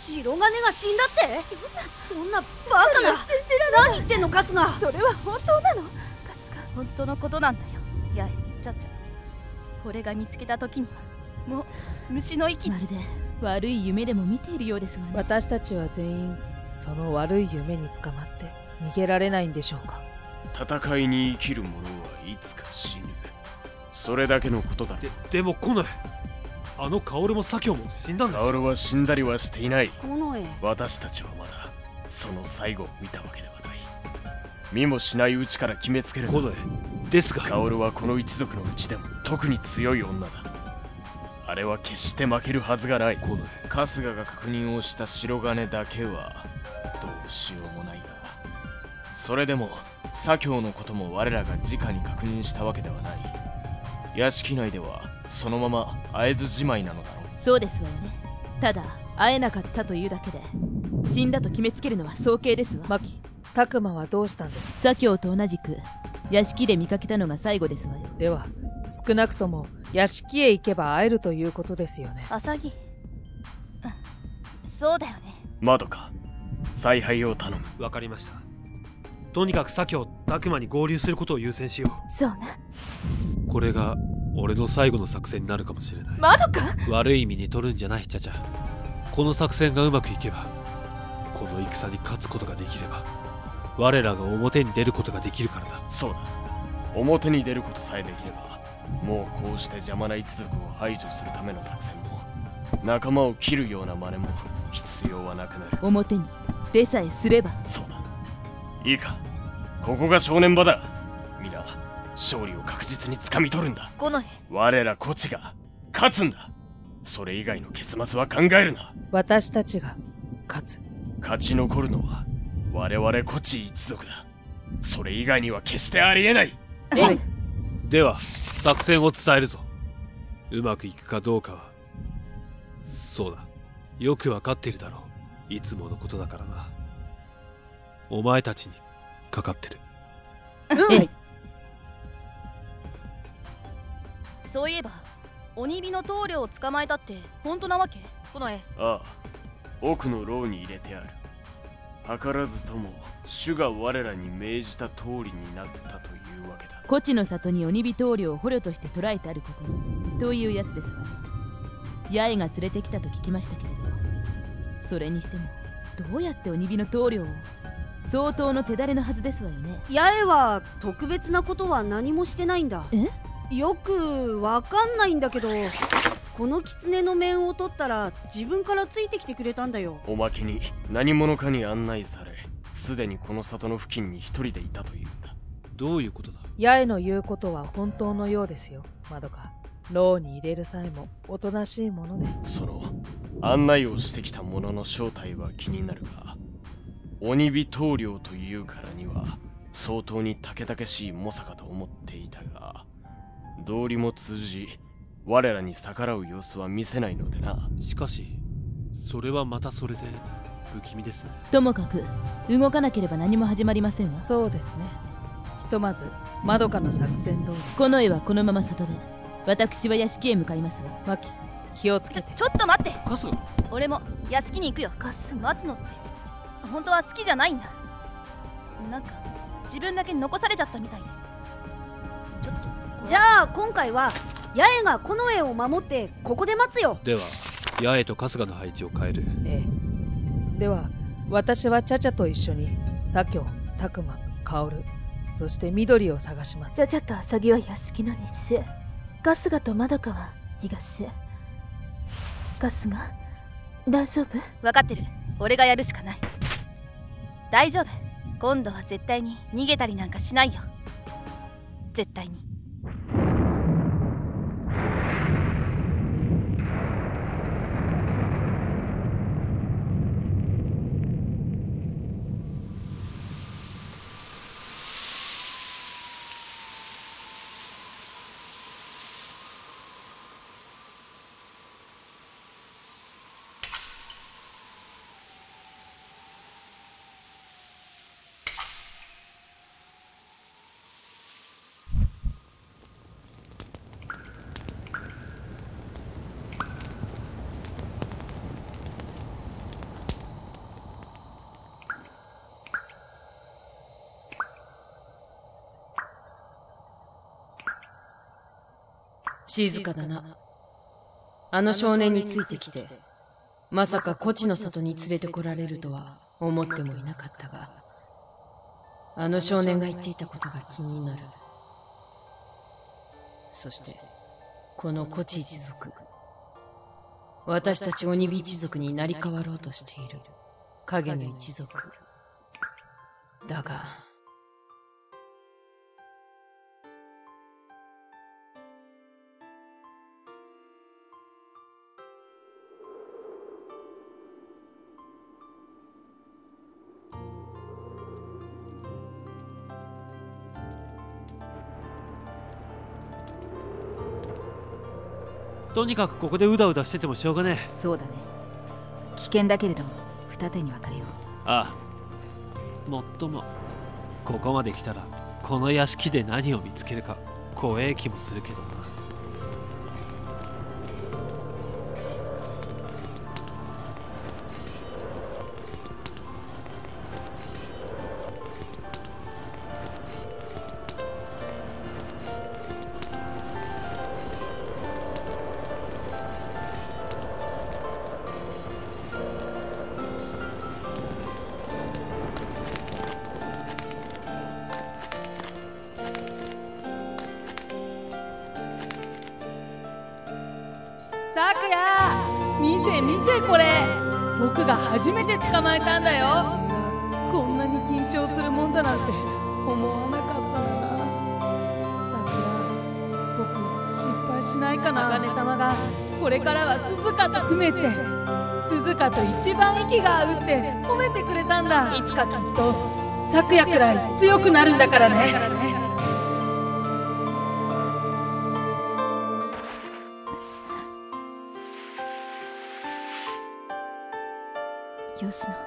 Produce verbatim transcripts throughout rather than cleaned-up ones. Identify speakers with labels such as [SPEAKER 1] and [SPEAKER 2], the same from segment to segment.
[SPEAKER 1] 白金が死んだって？そんなバカな。何言ってんのカスが。
[SPEAKER 2] それは本当なの？カスが本当のことなんだよ。やえ、ちゃちゃ。俺が見つけた時にはもう虫の息。まるで悪い夢でも見ているようですわね。
[SPEAKER 3] 私たちは全員その悪い夢に捕まって逃げられないんでしょうか。
[SPEAKER 4] 戦いに生きる者はいつか死ぬ、それだけのことだ。
[SPEAKER 5] ででも近衛、あの薫も左京も死んだんですよ。
[SPEAKER 4] 薫は死んだりはしていない。
[SPEAKER 1] 近衛、
[SPEAKER 4] 私たちはまだその最後を見たわけではない。見もしないうちから決めつける。
[SPEAKER 5] 近衛ですが、
[SPEAKER 4] 薫はこの一族のうちでも特に強い女だ。あれは決して負けるはずがない。
[SPEAKER 5] 近衛、
[SPEAKER 4] 春日が確認をした白金だけはどうしようもないが、それでも左京のことも我らが直に確認したわけではない。屋敷内ではそのまま会えずじまいなのだろう。
[SPEAKER 2] そうですわよね。ただ会えなかったというだけで死んだと決めつけるのは早計ですわ。
[SPEAKER 3] マキ、拓磨はどうしたんです？
[SPEAKER 2] 左京と同じく屋敷で見かけたのが最後ですわよ。
[SPEAKER 3] では少なくとも屋敷へ行けば会えるということですよね。
[SPEAKER 2] アサギ、そうだよね。
[SPEAKER 4] まどか、采配を頼む。
[SPEAKER 5] わかりました。とにかく左京、拓磨に合流することを優先しよ
[SPEAKER 2] う。そうな。
[SPEAKER 5] これが俺の最後の作戦になるかもしれない。
[SPEAKER 2] まどか、
[SPEAKER 5] 悪い意味に取るんじゃない、チャチャ。この作戦がうまくいけば、この戦に勝つことができれば、我らが表に出ることができるからだ。
[SPEAKER 4] そうだ、表に出ることさえできれば、もうこうして邪魔な一族を排除するための作戦も仲間を切るような真似も必要はなくなる。
[SPEAKER 2] 表に出さえすれば。
[SPEAKER 4] そうだ、いいか、ここが正念場だ。皆勝利を確実に掴み取るんだ。
[SPEAKER 2] この
[SPEAKER 4] 我らこちが勝つんだ。それ以外の結末は考えるな。
[SPEAKER 3] 私たちが勝つ。
[SPEAKER 4] 勝ち残るのは我々こち一族だ。それ以外には決してありえない。
[SPEAKER 3] はい。
[SPEAKER 5] では作戦を伝えるぞ。うまくいくかどうかは、そうだ、よくわかっているだろう。いつものことだからな。お前たちにかかってる。
[SPEAKER 2] うん、そういえば鬼火の棟梁を捕まえたって本当なわけ？この絵。
[SPEAKER 4] ああ、奥の牢に入れてある。図らずとも主が我らに命じた通りになったというわけだ。
[SPEAKER 2] 古地の里に鬼火棟梁を捕虜として捕らえてあることというやつですわね。八重が連れてきたと聞きましたけれど、それにしてもどうやって鬼火の棟梁を。相当の手だれのはずですわよね。
[SPEAKER 1] 八重は特別なことは何もしてないんだ。
[SPEAKER 2] え？
[SPEAKER 1] よくわかんないんだけど、この狐の面を取ったら自分からついてきてくれたんだよ。
[SPEAKER 4] おまけに何者かに案内され、すでにこの里の付近に一人でいたというんだ。
[SPEAKER 5] どういうことだ？
[SPEAKER 3] 八重の言うことは本当のようですよ、まどか。牢に入れる際もおとなしいもので。
[SPEAKER 4] その案内をしてきた者の正体は気になるが、鬼火棟梁というからには相当にたけたけしい猛者かと思っていたが、道理も通じ我らに逆らう様子は見せないのでな。
[SPEAKER 5] しかしそれはまたそれで不気味ですね。
[SPEAKER 2] ともかく動かなければ何も始まりませんわ。
[SPEAKER 3] そうですね。ひとまずまどかの作戦通り。
[SPEAKER 2] この絵はこのまま里で、私は屋敷へ向かいますわ。
[SPEAKER 3] マキ、気をつけて。
[SPEAKER 2] ちょちょっと待って。
[SPEAKER 5] カス、
[SPEAKER 2] 俺も屋敷に行くよ。カス、待つのって本当は好きじゃないんだ。なんか自分だけ残されちゃったみたいで。ちょっと。
[SPEAKER 1] じゃあ今回は八重が近衛を守ってここで待つよ。
[SPEAKER 5] では八重と春日の配置を変える。
[SPEAKER 3] ええ。では私はチャチャと一緒に左京、拓磨、薫、そして緑を探します。
[SPEAKER 2] チャチャとアサギは屋敷の西、春日とまどかは東。春日、大丈夫？分かってる。俺がやるしかない。大丈夫。今度は絶対に逃げたりなんかしないよ。絶対に。
[SPEAKER 6] 静かだな。あの少年についてきて、まさかコチの里に連れてこられるとは思ってもいなかったが、あの少年が言っていたことが気になる。そして、このコチ一族、私たち鬼火一族に成り代わろうとしている影の一族。だが、
[SPEAKER 5] とにかくここでうだうだしててもしょうがねえ。
[SPEAKER 7] そうだね。危険だけれども二手に分かれよう。
[SPEAKER 5] ああ、もっともここまで来たらこの屋敷で何を見つけるか怖え気もするけどな。
[SPEAKER 3] さくや、見て見てこれ、僕が初めて捕まえたんだよ。こんなに緊張するもんだなんて思わなかったな。さくや、僕失敗しないかな。茜様がこれからは鈴鹿と組めて、鈴鹿と一番息が合うって褒めてくれたんだ。いつかきっとさくやくらい強くなるんだからね。
[SPEAKER 7] 吉野、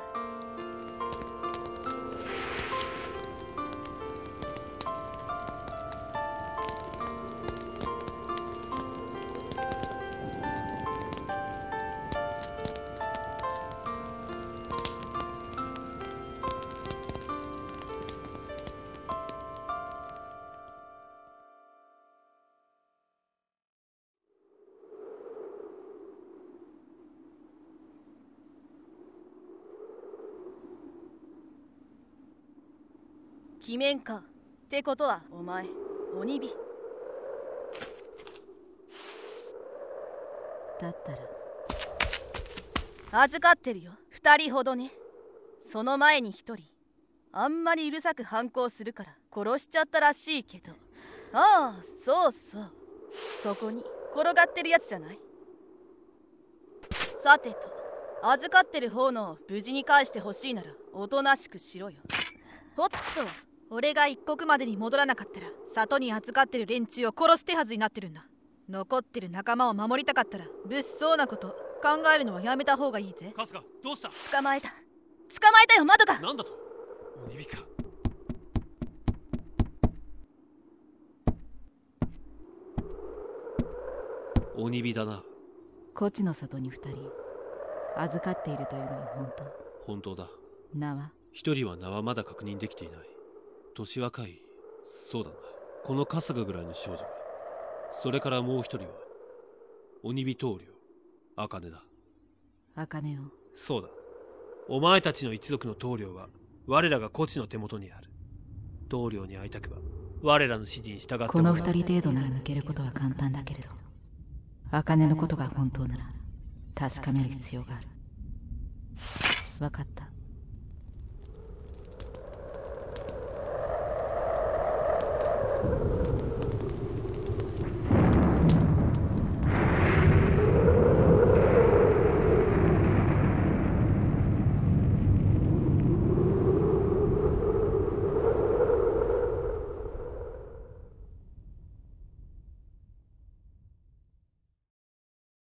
[SPEAKER 2] 決めんかってことはお前鬼火
[SPEAKER 7] だった
[SPEAKER 2] ら預かってるよ。二人ほどね。その前に一人あんまりうるさく反抗するから殺しちゃったらしいけど、ああそうそう、そこに転がってるやつじゃない。さてと、預かってる方のを無事に返してほしいならおとなしくしろよ。おっと、俺が一刻までに戻らなかったら里に預かってる連中を殺す手はずになってるんだ。残ってる仲間を守りたかったら物騒なこと考えるのはやめた方がいいぜ。
[SPEAKER 5] 春日、どうした？
[SPEAKER 2] 捕まえた捕まえたよ、窓が。
[SPEAKER 5] なんだと？鬼火か。鬼火だな。
[SPEAKER 7] コチの里に二人預かっているというのは本当？
[SPEAKER 5] 本当だ。
[SPEAKER 7] 名は？
[SPEAKER 5] 一人は名はまだ確認できていない。年若い、そうだな、この春日ぐらいの少女。それからもう一人は鬼火棟梁茜だ。
[SPEAKER 7] 茜を？
[SPEAKER 5] そうだ。お前たちの一族の棟梁は我らがコチの手元にある。棟梁に会いたくば我らの指示に従ってもらう。
[SPEAKER 7] この二人程度なら抜けることは簡単だけれど、茜のことが本当なら確かめる必要がある。分かった。